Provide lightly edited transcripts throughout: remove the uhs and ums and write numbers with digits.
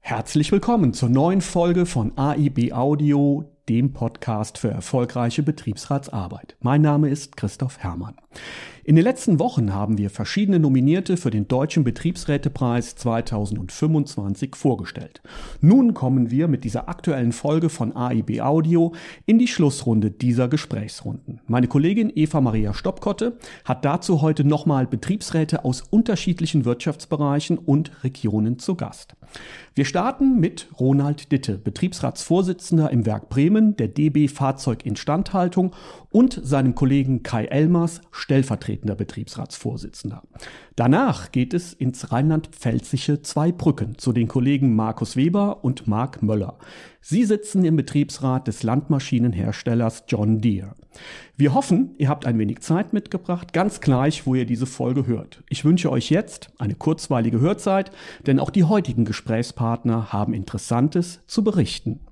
Herzlich willkommen zur neuen Folge von AIB Audio, dem Podcast für erfolgreiche Betriebsratsarbeit. Mein Name ist Christoph Herrmann. In den letzten Wochen haben wir verschiedene Nominierte für den Deutschen Betriebsrätepreis 2025 vorgestellt. Nun kommen wir mit dieser aktuellen Folge von AIB Audio in die Schlussrunde dieser Gesprächsrunden. Meine Kollegin Eva-Maria Stoppkotte hat dazu heute nochmal Betriebsräte aus unterschiedlichen Wirtschaftsbereichen und Regionen zu Gast. Wir starten mit Ronald Ditte, Betriebsratsvorsitzender im Werk Bremen der DB Fahrzeuginstandhaltung, und seinem Kollegen Kai Elmers, stellvertretender Betriebsratsvorsitzender. Danach geht es ins rheinland-pfälzische Zweibrücken zu den Kollegen Markus Weber und Marc Möller. Sie sitzen im Betriebsrat des Landmaschinenherstellers John Deere. Wir hoffen, ihr habt ein wenig Zeit mitgebracht, ganz gleich, wo ihr diese Folge hört. Ich wünsche euch jetzt eine kurzweilige Hörzeit, denn auch die heutigen Gesprächspartner haben Interessantes zu berichten.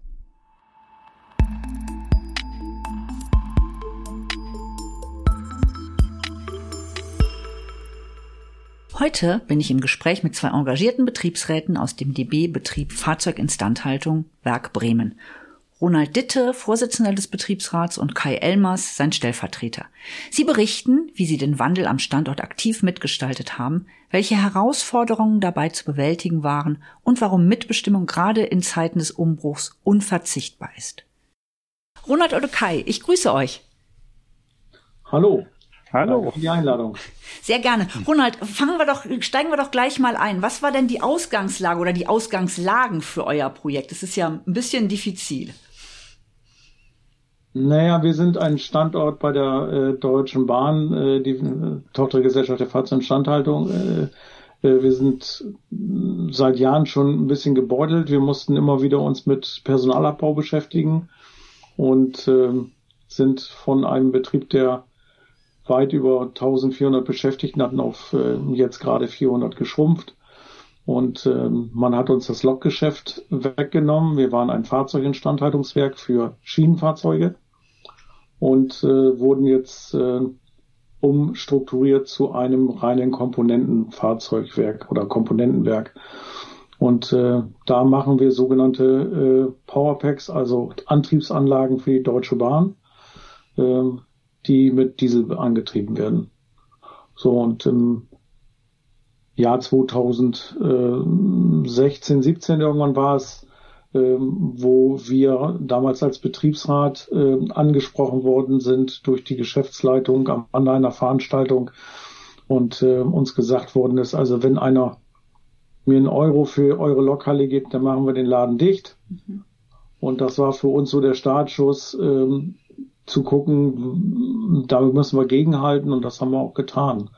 Heute bin ich im Gespräch mit zwei engagierten Betriebsräten aus dem DB-Betrieb Fahrzeuginstandhaltung Werk Bremen. Ronald Ditte, Vorsitzender des Betriebsrats, und Kai Elmers, sein Stellvertreter. Sie berichten, wie sie den Wandel am Standort aktiv mitgestaltet haben, welche Herausforderungen dabei zu bewältigen waren und warum Mitbestimmung gerade in Zeiten des Umbruchs unverzichtbar ist. Ronald oder Kai, ich grüße euch. Hallo. Hallo. Danke für die Einladung. Sehr gerne. Ronald, steigen wir doch gleich mal ein. Was war denn die Ausgangslage oder die Ausgangslagen für euer Projekt? Das ist ja ein bisschen diffizil. Naja, wir sind ein Standort bei der Deutschen Bahn, die Tochtergesellschaft der Fahrzeuginstandhaltung. Wir sind seit Jahren schon ein bisschen gebeutelt. Wir mussten immer wieder uns mit Personalabbau beschäftigen und sind von einem Betrieb, der weit über 1400 Beschäftigten hatten, auf jetzt gerade 400 geschrumpft. Und man hat uns das Lokgeschäft weggenommen. Wir waren ein Fahrzeuginstandhaltungswerk für Schienenfahrzeuge und wurden jetzt umstrukturiert zu einem reinen Komponentenfahrzeugwerk oder Komponentenwerk. Und da machen wir sogenannte Powerpacks, also Antriebsanlagen für die Deutsche Bahn, die mit Diesel angetrieben werden. So, und im Jahr 2016, 17 irgendwann war es, wo wir damals als Betriebsrat angesprochen worden sind durch die Geschäftsleitung an einer Veranstaltung und uns gesagt worden ist, also wenn einer mir einen Euro für eure Lokhalle gibt, dann machen wir den Laden dicht. Mhm. Und das war für uns so der Startschuss, zu gucken, da müssen wir gegenhalten, und das haben wir auch getan.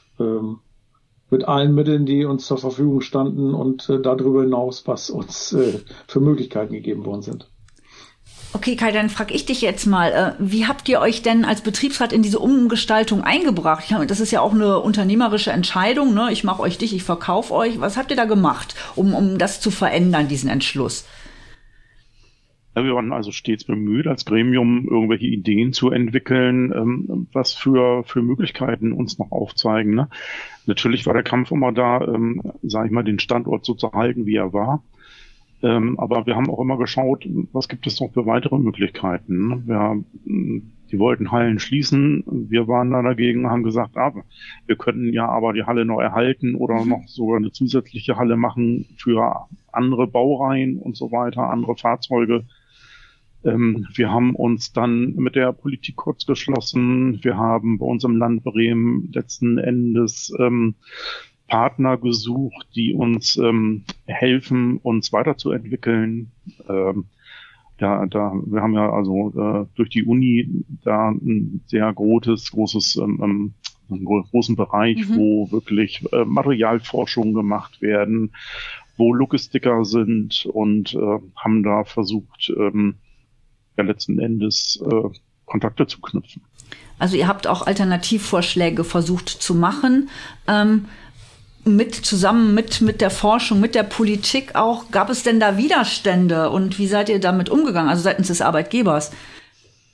Mit allen Mitteln, die uns zur Verfügung standen und darüber hinaus, was uns für Möglichkeiten gegeben worden sind. Okay, Kai, dann frage ich dich jetzt mal, wie habt ihr euch denn als Betriebsrat in diese Umgestaltung eingebracht? Das ist ja auch eine unternehmerische Entscheidung, ne? Ich mache euch dicht, ich verkaufe euch. Was habt ihr da gemacht, um das zu verändern, diesen Entschluss? Ja, wir waren also stets bemüht, als Gremium irgendwelche Ideen zu entwickeln, was für Möglichkeiten uns noch aufzeigen. Ne? Natürlich war der Kampf immer da, sage ich mal, den Standort so zu halten, wie er war. Aber wir haben auch immer geschaut, was gibt es noch für weitere Möglichkeiten. Ne? Die wollten Hallen schließen. Wir waren da dagegen und haben gesagt, wir könnten ja aber die Halle noch erhalten oder noch sogar eine zusätzliche Halle machen für andere Baureihen und so weiter, andere Fahrzeuge. Wir haben uns dann mit der Politik kurz geschlossen. Wir haben bei uns im Land Bremen letzten Endes Partner gesucht, die uns helfen, uns weiterzuentwickeln. Wir haben ja also durch die Uni da ein sehr großen Bereich, wo wirklich Materialforschungen gemacht werden, wo Logistiker sind, und haben da versucht, letzten Endes Kontakte zu knüpfen. Also ihr habt auch Alternativvorschläge versucht zu machen, zusammen mit der Forschung, mit der Politik auch. Gab es denn da Widerstände, und wie seid ihr damit umgegangen, also seitens des Arbeitgebers?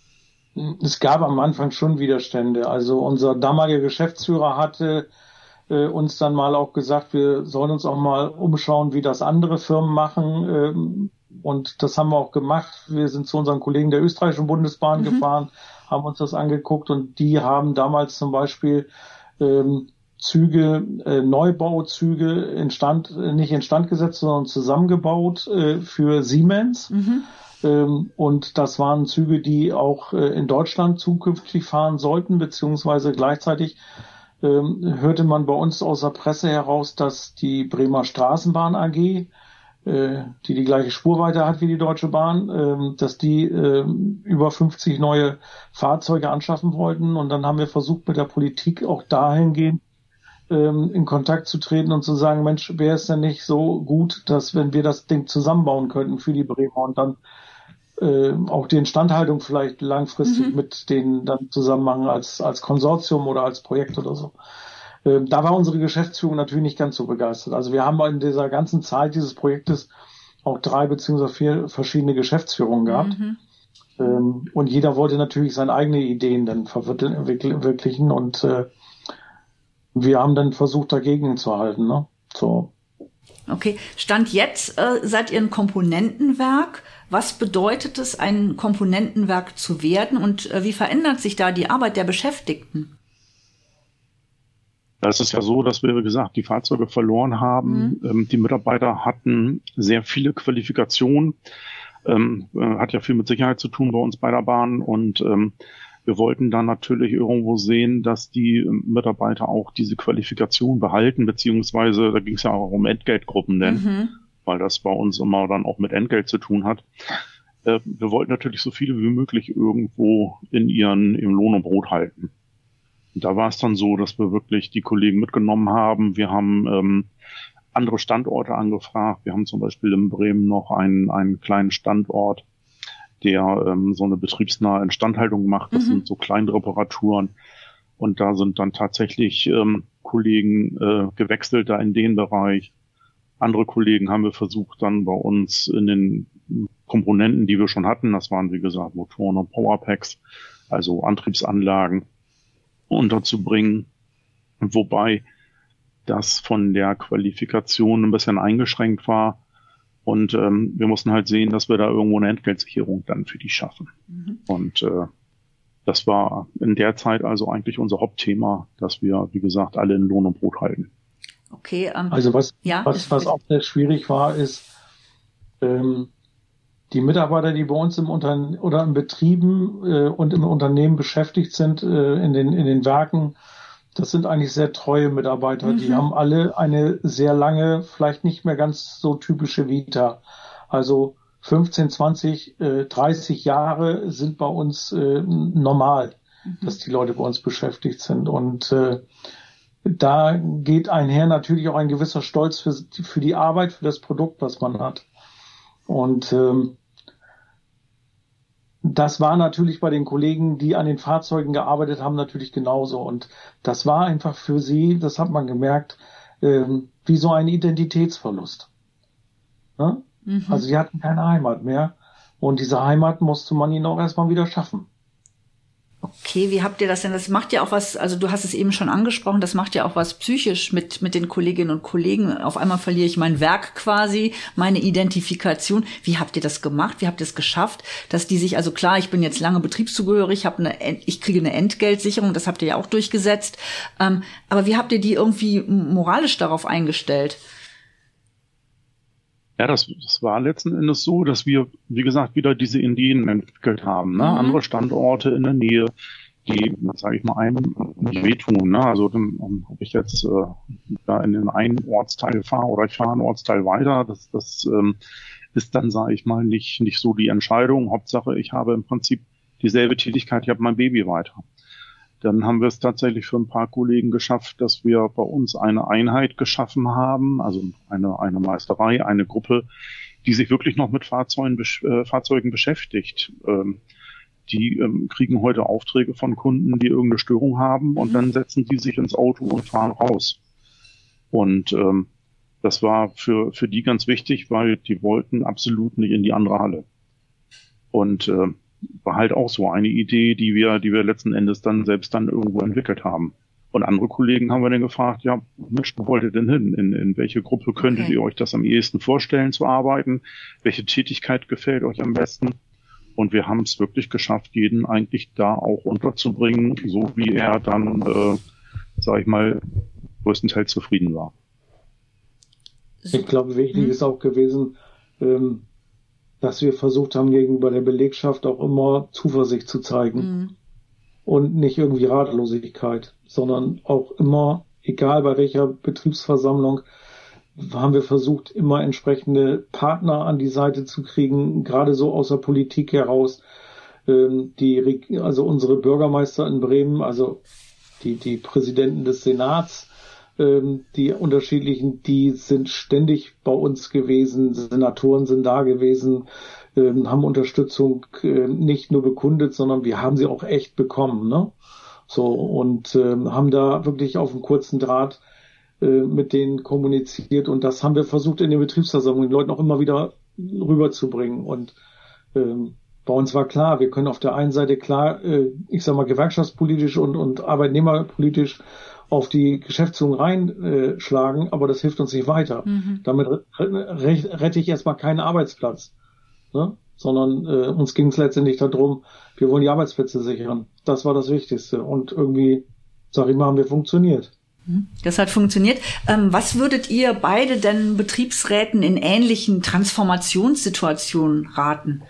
Es gab am Anfang schon Widerstände. Also unser damaliger Geschäftsführer hatte uns dann mal auch gesagt, wir sollen uns auch mal umschauen, wie das andere Firmen machen. Und das haben wir auch gemacht. Wir sind zu unseren Kollegen der österreichischen Bundesbahn gefahren, haben uns das angeguckt und die haben damals zum Beispiel Neubauzüge nicht instand gesetzt, sondern zusammengebaut für Siemens. Und das waren Züge, die auch in Deutschland zukünftig fahren sollten, beziehungsweise gleichzeitig hörte man bei uns aus der Presse heraus, dass die Bremer Straßenbahn AG, die gleiche Spurweite hat wie die Deutsche Bahn, dass die über 50 neue Fahrzeuge anschaffen wollten. Und dann haben wir versucht, mit der Politik auch dahingehend in Kontakt zu treten und zu sagen, Mensch, wäre es denn nicht so gut, dass wenn wir das Ding zusammenbauen könnten für die Bremer und dann auch die Instandhaltung vielleicht langfristig mit denen dann zusammen machen als Konsortium oder als Projekt oder so. Da war unsere Geschäftsführung natürlich nicht ganz so begeistert. Also wir haben in dieser ganzen Zeit dieses Projektes auch 3 bzw. 4 verschiedene Geschäftsführungen gehabt. Und jeder wollte natürlich seine eigenen Ideen dann verwirklichen und wir haben dann versucht, dagegen zu halten. Ne? So. Okay, Stand jetzt seid ihr ein Komponentenwerk. Was bedeutet es, ein Komponentenwerk zu werden und wie verändert sich da die Arbeit der Beschäftigten? Das ist ja so, dass wir, wie gesagt, die Fahrzeuge verloren haben. Die Mitarbeiter hatten sehr viele Qualifikationen. Hat ja viel mit Sicherheit zu tun bei uns bei der Bahn und wir wollten dann natürlich irgendwo sehen, dass die Mitarbeiter auch diese Qualifikation behalten, beziehungsweise da ging es ja auch um Entgeltgruppen, weil das bei uns immer dann auch mit Entgelt zu tun hat. Wir wollten natürlich so viele wie möglich irgendwo im Lohn und Brot halten. Und da war es dann so, dass wir wirklich die Kollegen mitgenommen haben. Wir haben andere Standorte angefragt. Wir haben zum Beispiel in Bremen noch einen kleinen Standort, der so eine betriebsnahe Instandhaltung macht. Das sind so kleine Reparaturen. Und da sind dann tatsächlich Kollegen gewechselt da in den Bereich. Andere Kollegen haben wir versucht, dann bei uns in den Komponenten, die wir schon hatten, das waren wie gesagt Motoren und Powerpacks, also Antriebsanlagen, unterzubringen. Wobei das von der Qualifikation ein bisschen eingeschränkt war. Und wir mussten halt sehen, dass wir da irgendwo eine Entgeltsicherung dann für die schaffen. Und das war in der Zeit also eigentlich unser Hauptthema, dass wir, wie gesagt, alle in Lohn und Brot halten. Okay. Also was auch sehr schwierig war, ist die Mitarbeiter, die bei uns im Unternehmen oder in Betrieben und im Unternehmen beschäftigt sind, in den Werken, das sind eigentlich sehr treue Mitarbeiter. Die haben alle eine sehr lange, vielleicht nicht mehr ganz so typische Vita. Also 15, 20, 30 Jahre sind bei uns normal, dass die Leute bei uns beschäftigt sind. Und da geht einher natürlich auch ein gewisser Stolz für die Arbeit, für das Produkt, was man hat. Und das war natürlich bei den Kollegen, die an den Fahrzeugen gearbeitet haben, natürlich genauso. Und das war einfach für sie, das hat man gemerkt, wie so ein Identitätsverlust. Ne? Also sie hatten keine Heimat mehr. Und diese Heimat musste man ihnen auch erstmal wieder schaffen. Okay, wie habt ihr das denn? Das macht ja auch was, also du hast es eben schon angesprochen, das macht ja auch was psychisch mit den Kolleginnen und Kollegen. Auf einmal verliere ich mein Werk quasi, meine Identifikation. Wie habt ihr das gemacht? Wie habt ihr es geschafft, dass die sich, also klar, ich bin jetzt lange betriebszugehörig, ich kriege eine Entgeltsicherung, das habt ihr ja auch durchgesetzt. Aber wie habt ihr die irgendwie moralisch darauf eingestellt? Ja, das war letzten Endes so, dass wir, wie gesagt, wieder diese Ideen entwickelt haben. Ne? Andere Standorte in der Nähe, die, sage ich mal, einem nicht wehtun. Ne? Also ob ich jetzt da in den einen Ortsteil fahre oder ich fahre einen Ortsteil weiter, das ist dann, sage ich mal, nicht so die Entscheidung. Hauptsache, ich habe im Prinzip dieselbe Tätigkeit, ich habe mein Baby weiter. Dann haben wir es tatsächlich für ein paar Kollegen geschafft, dass wir bei uns eine Einheit geschaffen haben, also eine Meisterei, eine Gruppe, die sich wirklich noch mit Fahrzeugen beschäftigt. Die kriegen heute Aufträge von Kunden, die irgendeine Störung haben und dann setzen die sich ins Auto und fahren raus. Und das war für die ganz wichtig, weil die wollten absolut nicht in die andere Halle. Und war halt auch so eine Idee, die wir letzten Endes dann selbst irgendwo entwickelt haben. Und andere Kollegen haben wir dann gefragt, ja, Mensch, wo wollt ihr denn hin? In welche Gruppe könntet ihr euch das am ehesten vorstellen zu arbeiten? Welche Tätigkeit gefällt euch am besten? Und wir haben es wirklich geschafft, jeden eigentlich da auch unterzubringen, so wie er dann, sag ich mal, größtenteils zufrieden war. Ich glaube, wichtig ist auch gewesen, dass wir versucht haben, gegenüber der Belegschaft auch immer Zuversicht zu zeigen. Und nicht irgendwie Ratlosigkeit, sondern auch immer, egal bei welcher Betriebsversammlung, haben wir versucht, immer entsprechende Partner an die Seite zu kriegen, gerade so aus der Politik heraus. Also unsere Bürgermeister in Bremen, also die Präsidenten des Senats, die unterschiedlichen, die sind ständig bei uns gewesen, Senatoren sind da gewesen, haben Unterstützung nicht nur bekundet, sondern wir haben sie auch echt bekommen, ne? So, und haben da wirklich auf einem kurzen Draht mit denen kommuniziert, und das haben wir versucht in den Betriebsversammlungen den Leuten auch immer wieder rüberzubringen. Und bei uns war klar, wir können auf der einen Seite klar, ich sag mal, gewerkschaftspolitisch und arbeitnehmerpolitisch auf die Geschäftsführung reinschlagen, aber das hilft uns nicht weiter. Damit rette ich erstmal keinen Arbeitsplatz. Ne? Sondern uns ging es letztendlich darum, wir wollen die Arbeitsplätze sichern. Das war das Wichtigste. Und irgendwie, sag ich mal, haben wir funktioniert. Das hat funktioniert. Was würdet ihr beide denn Betriebsräten in ähnlichen Transformationssituationen raten?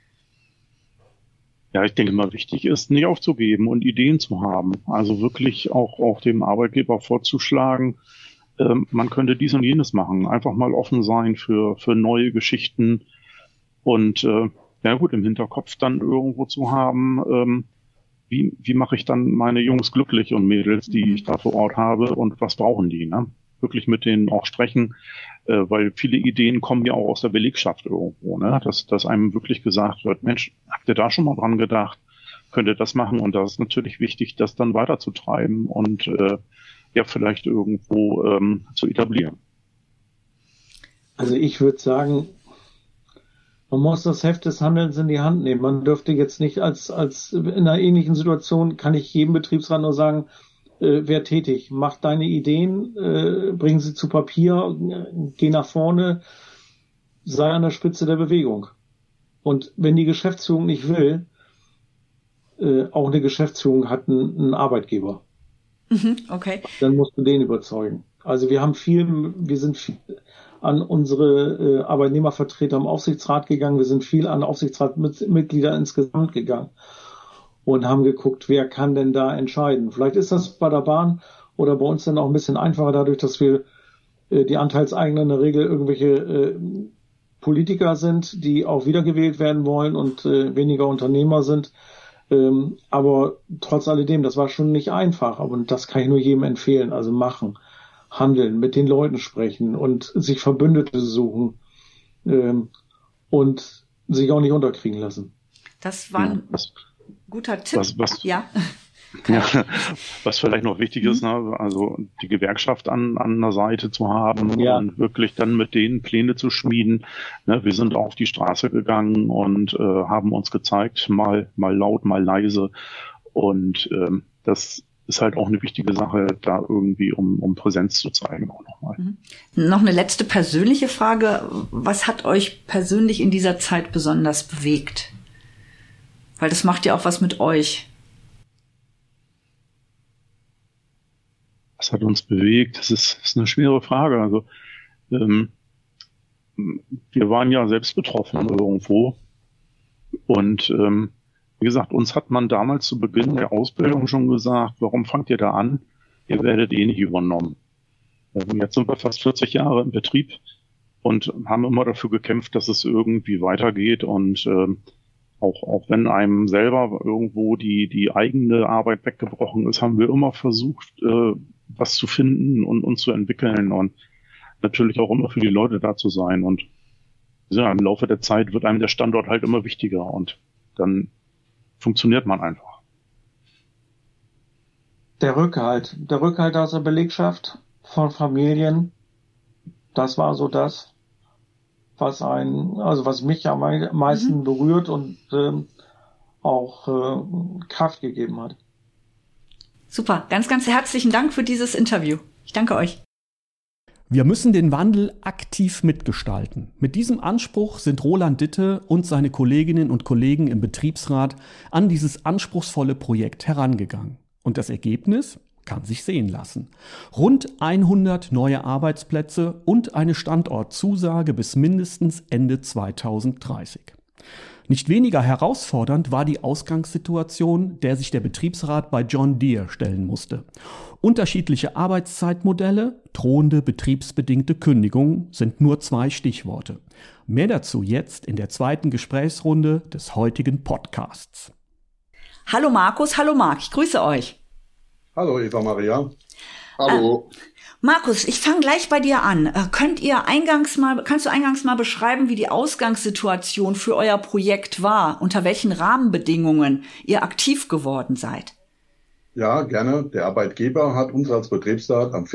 Ja, ich denke mal, wichtig ist, nicht aufzugeben und Ideen zu haben. Also wirklich auch dem Arbeitgeber vorzuschlagen, man könnte dies und jenes machen. Einfach mal offen sein für neue Geschichten. Und ja gut, im Hinterkopf dann irgendwo zu haben, wie mache ich dann meine Jungs glücklich und Mädels, die ich da vor Ort habe, und was brauchen die? Ne? Wirklich mit denen auch sprechen, weil viele Ideen kommen ja auch aus der Belegschaft irgendwo, ne? Dass einem wirklich gesagt wird, Mensch, habt ihr da schon mal dran gedacht? Könnt ihr das machen? Und da ist natürlich wichtig, das dann weiterzutreiben und ja vielleicht irgendwo zu etablieren. Also ich würde sagen, man muss das Heft des Handelns in die Hand nehmen. Man dürfte jetzt nicht als in einer ähnlichen Situation, kann ich jedem Betriebsrat nur sagen, wer tätig, mach deine Ideen, bring sie zu Papier, geh nach vorne, sei an der Spitze der Bewegung. Und wenn die Geschäftsführung nicht will, auch eine Geschäftsführung hat einen Arbeitgeber. Okay. Dann musst du den überzeugen. Also wir sind viel an unsere Arbeitnehmervertreter im Aufsichtsrat gegangen, wir sind viel an Aufsichtsratmitglieder insgesamt gegangen und haben geguckt, wer kann denn da entscheiden. Vielleicht ist das bei der Bahn oder bei uns dann auch ein bisschen einfacher, dadurch, dass wir die Anteilseigner in der Regel irgendwelche Politiker sind, die auch wiedergewählt werden wollen und weniger Unternehmer sind. Aber trotz alledem, das war schon nicht einfach, aber das kann ich nur jedem empfehlen, also machen. Handeln, mit den Leuten sprechen und sich Verbündete suchen und sich auch nicht unterkriegen lassen. Das war ein guter Tipp. Ja. Ja, was vielleicht noch wichtig ist, ne, also die Gewerkschaft an der Seite zu haben und wirklich dann mit denen Pläne zu schmieden. Ne, wir sind auf die Straße gegangen und haben uns gezeigt, mal laut, mal leise. Und das ist halt auch eine wichtige Sache, da irgendwie um Präsenz zu zeigen auch nochmal. Noch eine letzte persönliche Frage. Was hat euch persönlich in dieser Zeit besonders bewegt? Weil das macht ja auch was mit euch. Was hat uns bewegt? Das ist eine schwere Frage. Also wir waren ja selbst betroffen irgendwo. Und wie gesagt, uns hat man damals zu Beginn der Ausbildung schon gesagt, warum fangt ihr da an? Ihr werdet eh nicht übernommen. Jetzt sind wir fast 40 Jahre im Betrieb und haben immer dafür gekämpft, dass es irgendwie weitergeht. Und auch wenn einem selber irgendwo die eigene Arbeit weggebrochen ist, haben wir immer versucht, was zu finden und uns zu entwickeln und natürlich auch immer für die Leute da zu sein. Und ja, im Laufe der Zeit wird einem der Standort halt immer wichtiger und dann funktioniert man einfach. Der Rückhalt aus der Belegschaft von Familien, das war so das, was mich am meisten berührt und auch Kraft gegeben hat. Super, ganz, ganz herzlichen Dank für dieses Interview. Ich danke euch. Wir müssen den Wandel aktiv mitgestalten. Mit diesem Anspruch sind Roland Ditte und seine Kolleginnen und Kollegen im Betriebsrat an dieses anspruchsvolle Projekt herangegangen. Und das Ergebnis kann sich sehen lassen. Rund 100 neue Arbeitsplätze und eine Standortzusage bis mindestens Ende 2030. Nicht weniger herausfordernd war die Ausgangssituation, der sich der Betriebsrat bei John Deere stellen musste. Unterschiedliche Arbeitszeitmodelle, drohende betriebsbedingte Kündigungen sind nur 2 Stichworte. Mehr dazu jetzt in der zweiten Gesprächsrunde des heutigen Podcasts. Hallo Markus, hallo Marc, ich grüße euch. Hallo Eva Maria. Hallo. Markus, ich fange gleich bei dir an. Kannst du eingangs mal beschreiben, wie die Ausgangssituation für euer Projekt war, unter welchen Rahmenbedingungen ihr aktiv geworden seid? Ja, gerne. Der Arbeitgeber hat uns als Betriebsrat am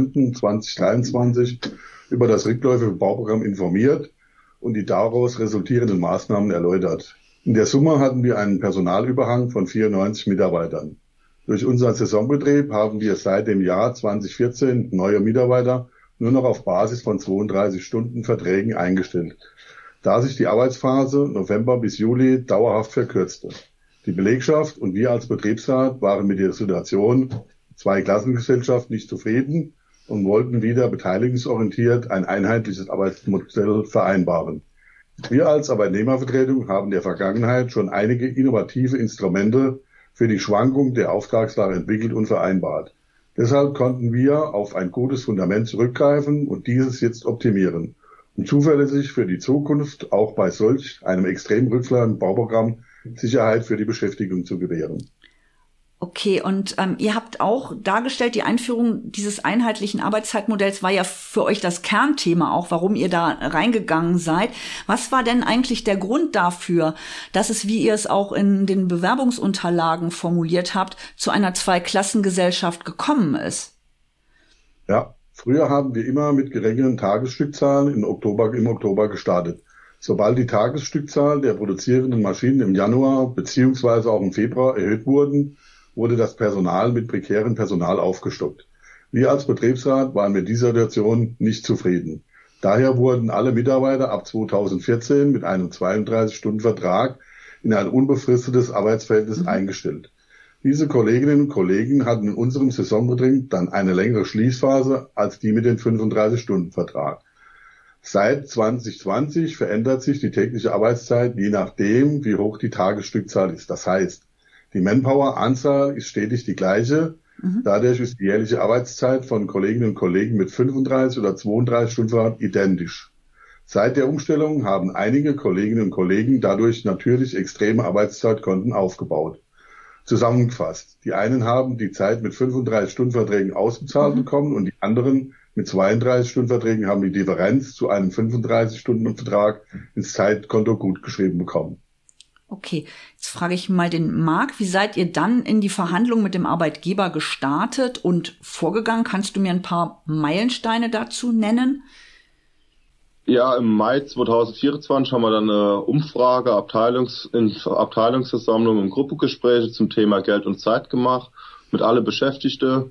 4.9.2023 über das rückläufige Bauprogramm informiert und die daraus resultierenden Maßnahmen erläutert. In der Summe hatten wir einen Personalüberhang von 94 Mitarbeitern. Durch unseren Saisonbetrieb haben wir seit dem Jahr 2014 neue Mitarbeiter nur noch auf Basis von 32-Stunden-Verträgen eingestellt, da sich die Arbeitsphase November bis Juli dauerhaft verkürzte. Die Belegschaft und wir als Betriebsrat waren mit der Situation Zweiklassengesellschaft nicht zufrieden und wollten wieder beteiligungsorientiert ein einheitliches Arbeitsmodell vereinbaren. Wir als Arbeitnehmervertretung haben in der Vergangenheit schon einige innovative Instrumente für die Schwankung der Auftragslage entwickelt und vereinbart. Deshalb konnten wir auf ein gutes Fundament zurückgreifen und dieses jetzt optimieren, um zuverlässig für die Zukunft auch bei solch einem extrem rückläufigen Bauprogramm Sicherheit für die Beschäftigung zu gewähren. Okay, und ihr habt auch dargestellt, die Einführung dieses einheitlichen Arbeitszeitmodells war ja für euch das Kernthema auch, warum ihr da reingegangen seid. Was war denn eigentlich der Grund dafür, dass es, wie ihr es auch in den Bewerbungsunterlagen formuliert habt, zu einer Zweiklassengesellschaft gekommen ist? Ja, früher haben wir immer mit geringeren Tagesstückzahlen im Oktober gestartet. Sobald die Tagesstückzahl der produzierenden Maschinen im Januar beziehungsweise auch im Februar erhöht wurde das Personal mit prekärem Personal aufgestockt. Wir als Betriebsrat waren mit dieser Situation nicht zufrieden. Daher wurden alle Mitarbeiter ab 2014 mit einem 32-Stunden-Vertrag in ein unbefristetes Arbeitsverhältnis eingestellt. Diese Kolleginnen und Kollegen hatten in unserem Saisonbetrieb dann eine längere Schließphase als die mit dem 35-Stunden-Vertrag. Seit 2020 verändert sich die tägliche Arbeitszeit je nachdem, wie hoch die Tagesstückzahl ist. Das heißt, die Manpower-Anzahl ist stetig die gleiche. Dadurch ist die jährliche Arbeitszeit von Kolleginnen und Kollegen mit 35 oder 32 Stunden identisch. Seit der Umstellung haben einige Kolleginnen und Kollegen dadurch natürlich extreme Arbeitszeitkonten aufgebaut. Zusammengefasst, die einen haben die Zeit mit 35-Stunden-Verträgen ausbezahlt bekommen und die anderen mit 32-Stunden-Verträgen haben die Differenz zu einem 35-Stunden-Vertrag ins Zeitkonto gutgeschrieben bekommen. Okay, jetzt frage ich mal den Marc, wie seid ihr dann in die Verhandlungen mit dem Arbeitgeber gestartet und vorgegangen? Kannst du mir ein paar Meilensteine dazu nennen? Ja, im Mai 2024 haben wir dann eine Umfrage, Abteilungsversammlung und Gruppengespräche zum Thema Geld und Zeit gemacht, mit alle Beschäftigte,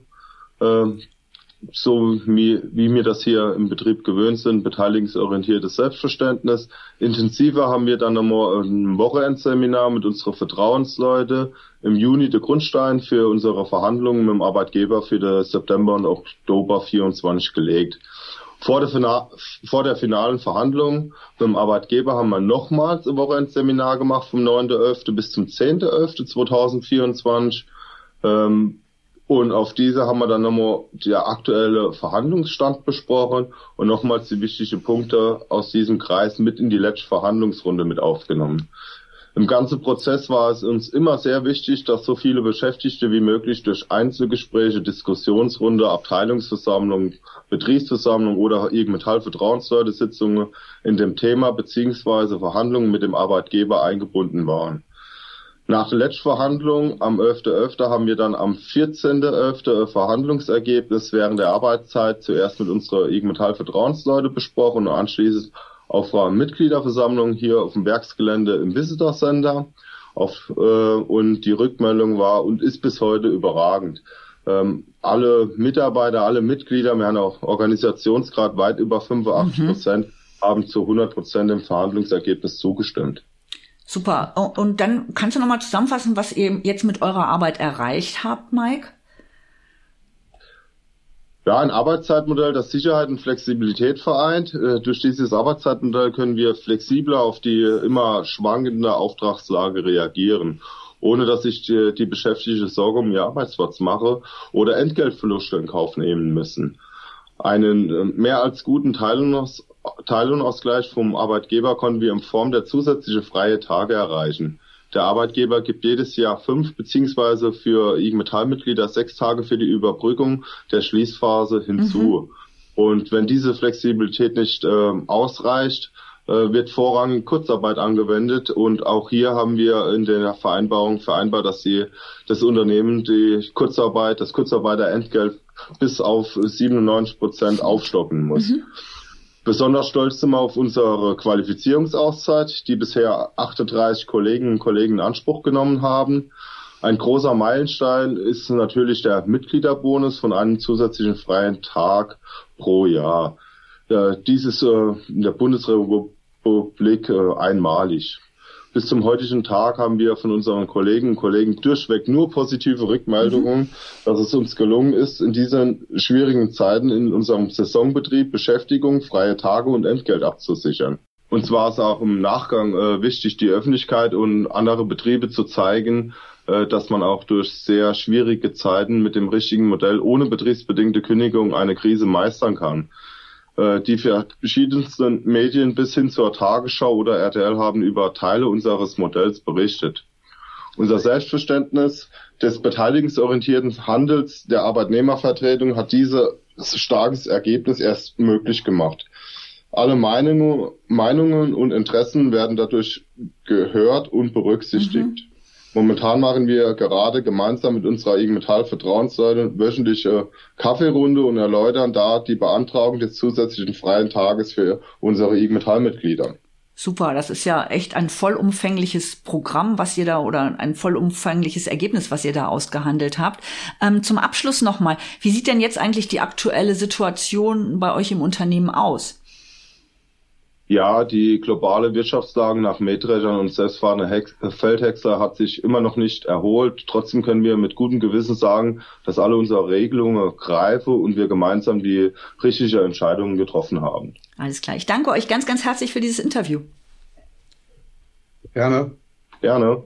so wie wir das hier im Betrieb gewöhnt sind, beteiligungsorientiertes Selbstverständnis. Intensiver haben wir dann nochmal ein Wochenendseminar mit unseren Vertrauensleuten im Juni der Grundstein für unsere Verhandlungen mit dem Arbeitgeber für den September und Oktober 24 gelegt. Vor der finalen Verhandlung mit dem Arbeitgeber haben wir nochmals ein Wochenendseminar gemacht vom 9.11. bis zum 10.11.2024. Und auf diese haben wir dann nochmal der aktuelle Verhandlungsstand besprochen und nochmals die wichtigen Punkte aus diesem Kreis mit in die letzte Verhandlungsrunde mit aufgenommen. Im ganzen Prozess war es uns immer sehr wichtig, dass so viele Beschäftigte wie möglich durch Einzelgespräche, Diskussionsrunde, Abteilungsversammlung, Betriebsversammlung oder IG Metall Vertrauensleute-Sitzungen in dem Thema bzw. Verhandlungen mit dem Arbeitgeber eingebunden waren. Nach der letzten Verhandlung am 11.11. haben wir dann am 14.11. Verhandlungsergebnis während der Arbeitszeit zuerst mit unserer IG Metall Vertrauensleute besprochen und anschließend auf einer Mitgliederversammlung hier auf dem Werksgelände im Visitor Center. und die Rückmeldung war und ist bis heute überragend. Alle Mitarbeiter, alle Mitglieder, wir haben auch Organisationsgrad weit über 85%, haben zu 100% dem Verhandlungsergebnis zugestimmt. Super. Und dann kannst du nochmal zusammenfassen, was ihr jetzt mit eurer Arbeit erreicht habt, Mike? Ja, ein Arbeitszeitmodell, das Sicherheit und Flexibilität vereint. Durch dieses Arbeitszeitmodell können wir flexibler auf die immer schwankende Auftragslage reagieren, ohne dass sich die Beschäftigte Sorge um ihr Arbeitsplatz mache oder Entgeltverluste in Kauf nehmen müssen. Einen mehr als guten Teillohnausgleich vom Arbeitgeber konnten wir in Form der zusätzlichen freie Tage erreichen. Der Arbeitgeber gibt jedes Jahr 5 beziehungsweise für IG Metall-Mitglieder 6 Tage für die Überbrückung der Schließphase hinzu. Und wenn diese Flexibilität nicht ausreicht, wird vorrangig Kurzarbeit angewendet. Und auch hier haben wir in der Vereinbarung vereinbart, dass das Unternehmen das Kurzarbeiterentgelt bis auf 97% aufstocken muss. Besonders stolz sind wir auf unsere Qualifizierungsauszeit, die bisher 38 Kolleginnen und Kollegen in Anspruch genommen haben. Ein großer Meilenstein ist natürlich der Mitgliederbonus von einem zusätzlichen freien Tag pro Jahr. Dies ist in der Bundesrepublik einmalig. Bis zum heutigen Tag haben wir von unseren Kolleginnen und Kollegen durchweg nur positive Rückmeldungen, dass es uns gelungen ist, in diesen schwierigen Zeiten in unserem Saisonbetrieb Beschäftigung, freie Tage und Entgelt abzusichern. Uns war es auch im Nachgang wichtig, die Öffentlichkeit und andere Betriebe zu zeigen, dass man auch durch sehr schwierige Zeiten mit dem richtigen Modell ohne betriebsbedingte Kündigung eine Krise meistern kann. Die verschiedensten Medien bis hin zur Tagesschau oder RTL haben über Teile unseres Modells berichtet. Unser Selbstverständnis des beteiligungsorientierten Handels der Arbeitnehmervertretung hat dieses starkes Ergebnis erst möglich gemacht. Alle Meinungen und Interessen werden dadurch gehört und berücksichtigt. Momentan machen wir gerade gemeinsam mit unserer IG Metall Vertrauenssäule wöchentliche Kaffeerunde und erläutern da die Beantragung des zusätzlichen freien Tages für unsere IG Metall Mitglieder. Super, das ist ja echt ein vollumfängliches Programm, was ihr da oder ein vollumfängliches Ergebnis, was ihr da ausgehandelt habt. Zum Abschluss nochmal, wie sieht denn jetzt eigentlich die aktuelle Situation bei euch im Unternehmen aus? Ja, die globale Wirtschaftslage nach Mähdreschern und selbstfahrende Feldhäcksler hat sich immer noch nicht erholt. Trotzdem können wir mit gutem Gewissen sagen, dass alle unsere Regelungen greifen und wir gemeinsam die richtigen Entscheidungen getroffen haben. Alles klar. Ich danke euch ganz, ganz herzlich für dieses Interview. Gerne. Gerne.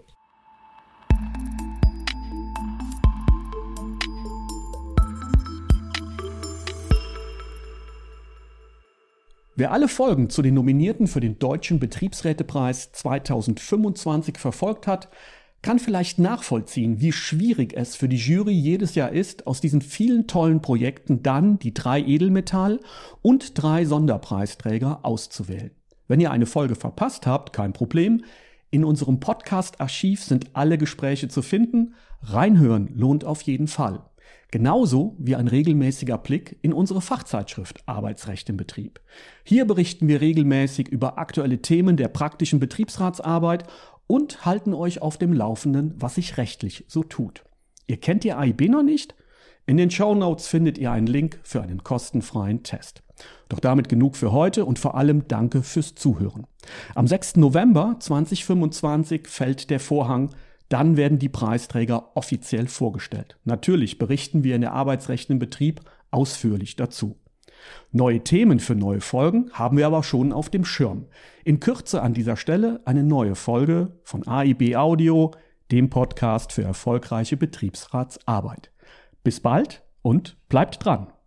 Wer alle Folgen zu den Nominierten für den Deutschen Betriebsrätepreis 2025 verfolgt hat, kann vielleicht nachvollziehen, wie schwierig es für die Jury jedes Jahr ist, aus diesen vielen tollen Projekten dann die 3 Edelmetall- und 3 Sonderpreisträger auszuwählen. Wenn ihr eine Folge verpasst habt, kein Problem. In unserem Podcast-Archiv sind alle Gespräche zu finden. Reinhören lohnt auf jeden Fall. Genauso wie ein regelmäßiger Blick in unsere Fachzeitschrift Arbeitsrecht im Betrieb. Hier berichten wir regelmäßig über aktuelle Themen der praktischen Betriebsratsarbeit und halten euch auf dem Laufenden, was sich rechtlich so tut. Ihr kennt die AIB noch nicht? In den Shownotes findet ihr einen Link für einen kostenfreien Test. Doch damit genug für heute und vor allem danke fürs Zuhören. Am 6. November 2025 fällt der Vorhang. Dann werden die Preisträger offiziell vorgestellt. Natürlich berichten wir in der Arbeitsrecht im Betrieb ausführlich dazu. Neue Themen für neue Folgen haben wir aber schon auf dem Schirm. In Kürze an dieser Stelle eine neue Folge von AIB Audio, dem Podcast für erfolgreiche Betriebsratsarbeit. Bis bald und bleibt dran!